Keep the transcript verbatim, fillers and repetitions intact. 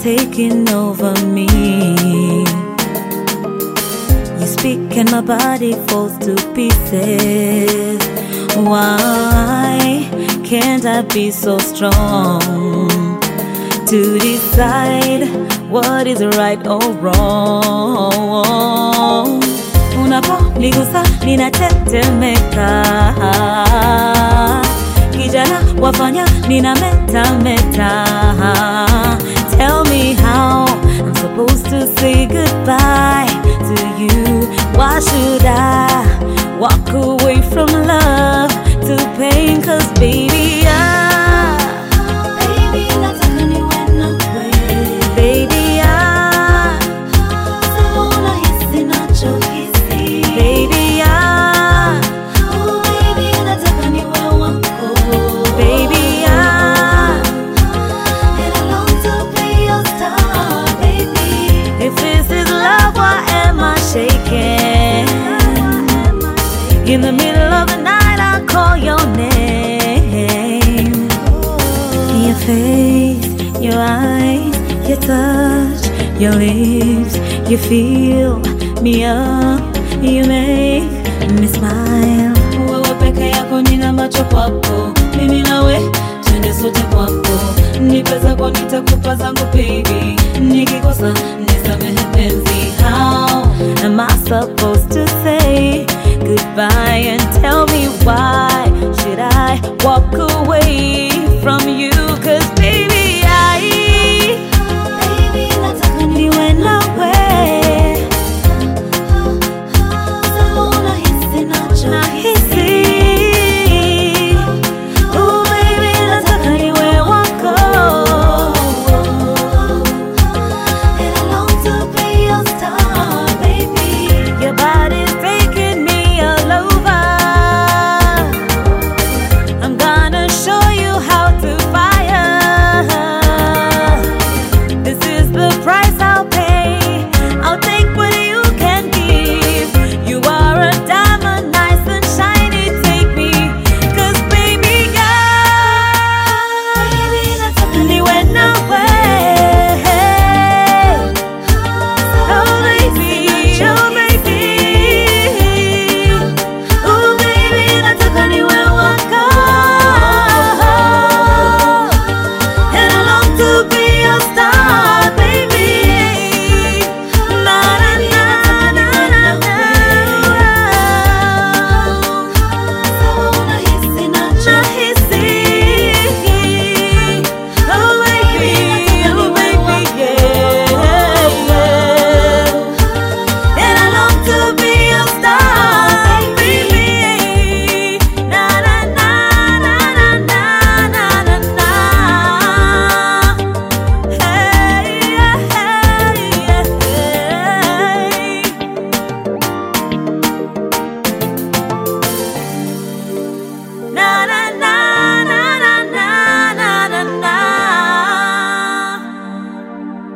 taking over me. You speak and my body falls to pieces. Why can't I be so strong to decide what is right or wrong? Unaponigusa ninatetemeka, kijana wafanya ninametameta. Tell me how I'm supposed to say goodbye to you. Why should I walk away from love to pain? Cause baby I in the middle of the night, I call your name. Your face, your eyes, your touch, your lips. You fill me up, you make me smile. Wewe peke yako nina macho kwako, mimi nawe twende sote kwako. Nipe zako nitakupa zangu baby, nikikosa nisamehe penzi. How am I supposed to say goodbye and tell me why should I walk away from you? Cause baby I baby nataka niwe nawe, sababu nahisi nacho nahisi. Oh baby nataka niwe wako, and I long to be your star baby. Your body's taking me all over. I'm gonna show you how to fire. This is the price I'll pay. I'll take what you can give. You are a diamond, nice and shiny. Take me, cause baby girl, baby nataka niwe nawe. Oh baby, oh baby. Oh baby nataka niwe wako, and I long to be your star baby. Na na na na na na. Sababu nahisi nacho nahisi. Oh baby, oh baby, yeah, yeah. And I long to be